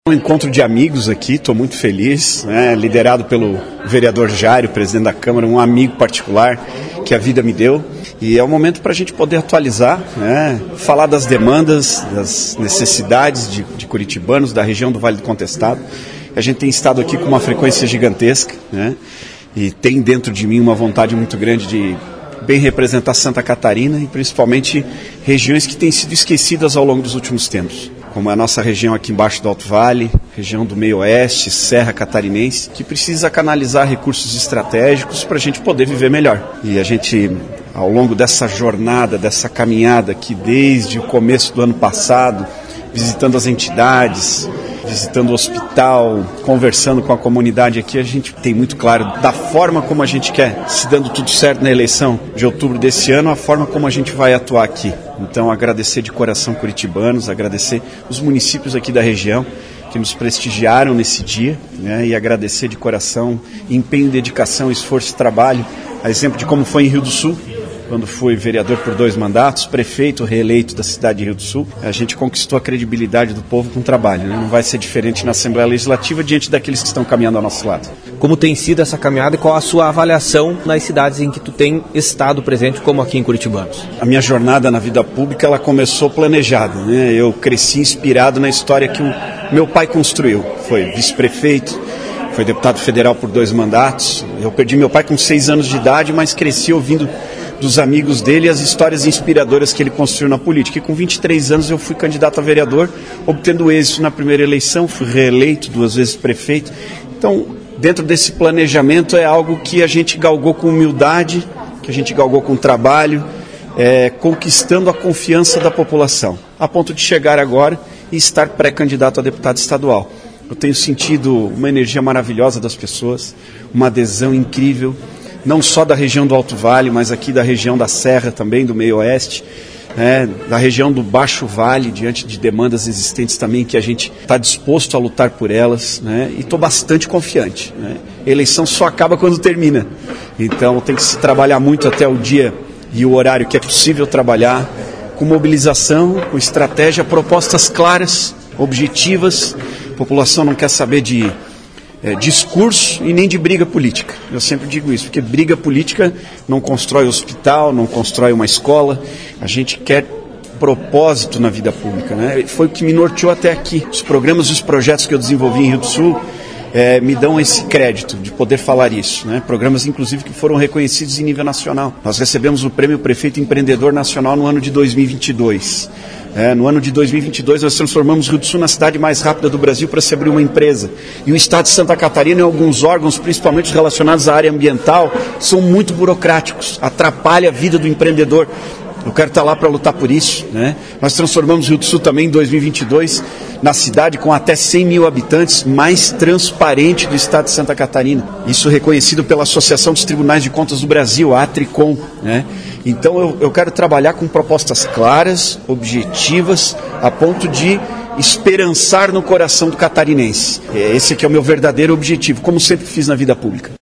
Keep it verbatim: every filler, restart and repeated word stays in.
Um encontro de amigos aqui, estou muito feliz, né? Liderado pelo vereador Jário, presidente da Câmara, um amigo particular que a vida me deu. E é um momento para a gente poder atualizar, né? Falar das demandas, das necessidades de, de curitibanos, da região do Vale do Contestado. A gente tem estado aqui com uma frequência gigantesca, né? E tem dentro de mim uma vontade muito grande de bem representar Santa Catarina e principalmente regiões que têm sido esquecidas ao longo dos últimos tempos, como a nossa região aqui embaixo do Alto Vale, região do Meio Oeste, Serra Catarinense, que precisa canalizar recursos estratégicos para a gente poder viver melhor. E a gente, ao longo dessa jornada, dessa caminhada aqui desde o começo do ano passado, visitando as entidades, visitando o hospital, conversando com a comunidade aqui, a gente tem muito claro da forma como a gente quer, se dando tudo certo na eleição de outubro desse ano, a forma como a gente vai atuar aqui. Então, agradecer de coração curitibanos, agradecer os municípios aqui da região que nos prestigiaram nesse dia, né, e agradecer de coração empenho, dedicação, esforço e trabalho, a exemplo de como foi em Rio do Sul, quando fui vereador por dois mandatos, prefeito reeleito da cidade de Rio do Sul, a gente conquistou a credibilidade do povo com o trabalho, né? Não vai ser diferente na Assembleia Legislativa diante daqueles que estão caminhando ao nosso lado. Como tem sido essa caminhada e qual a sua avaliação nas cidades em que tu tem estado presente, como aqui em Curitibanos? A minha jornada na vida pública, ela começou planejada, né? Eu cresci inspirado na história que o meu pai construiu. Foi vice-prefeito, foi deputado federal por dois mandatos. Eu perdi meu pai com seis anos de idade, mas cresci ouvindo dos amigos dele, as histórias inspiradoras que ele construiu na política. E com vinte e três anos eu fui candidato a vereador, obtendo êxito na primeira eleição, fui reeleito duas vezes prefeito. Então, dentro desse planejamento é algo que a gente galgou com humildade, que a gente galgou com trabalho, é, conquistando a confiança da população, a ponto de chegar agora e estar pré-candidato a deputado estadual. Eu tenho sentido uma energia maravilhosa das pessoas, uma adesão incrível, não só da região do Alto Vale, mas aqui da região da Serra também, do Meio Oeste, né, da região do Baixo Vale, diante de demandas existentes também, que a gente está disposto a lutar por elas, né, e estou bastante confiante, né. A eleição só acaba quando termina, então tem que se trabalhar muito até o dia e o horário que é possível trabalhar, com mobilização, com estratégia, propostas claras, objetivas. A população não quer saber de É, discurso e nem de briga política. Eu sempre digo isso, porque briga política não constrói hospital, não constrói uma escola. A gente quer propósito na vida pública, né? Foi o que me norteou até aqui. Os programas e os projetos que eu desenvolvi em Rio do Sul é, me dão esse crédito de poder falar isso, né? Programas, inclusive, que foram reconhecidos em nível nacional. Nós recebemos o Prêmio Prefeito Empreendedor Nacional no ano de dois mil e vinte e dois. É, no ano de dois mil e vinte e dois, nós transformamos Rio do Sul na cidade mais rápida do Brasil para se abrir uma empresa. E o Estado de Santa Catarina e alguns órgãos, principalmente relacionados à área ambiental, são muito burocráticos, atrapalha a vida do empreendedor. Eu quero estar lá para lutar por isso, né? Nós transformamos Rio do Sul também em dois mil e vinte e dois na cidade com até cem mil habitantes mais transparente do estado de Santa Catarina. Isso reconhecido pela Associação dos Tribunais de Contas do Brasil, a ATRICOM, né? Então eu, eu quero trabalhar com propostas claras, objetivas, a ponto de esperançar no coração do catarinense. Esse aqui é o meu verdadeiro objetivo, como sempre fiz na vida pública.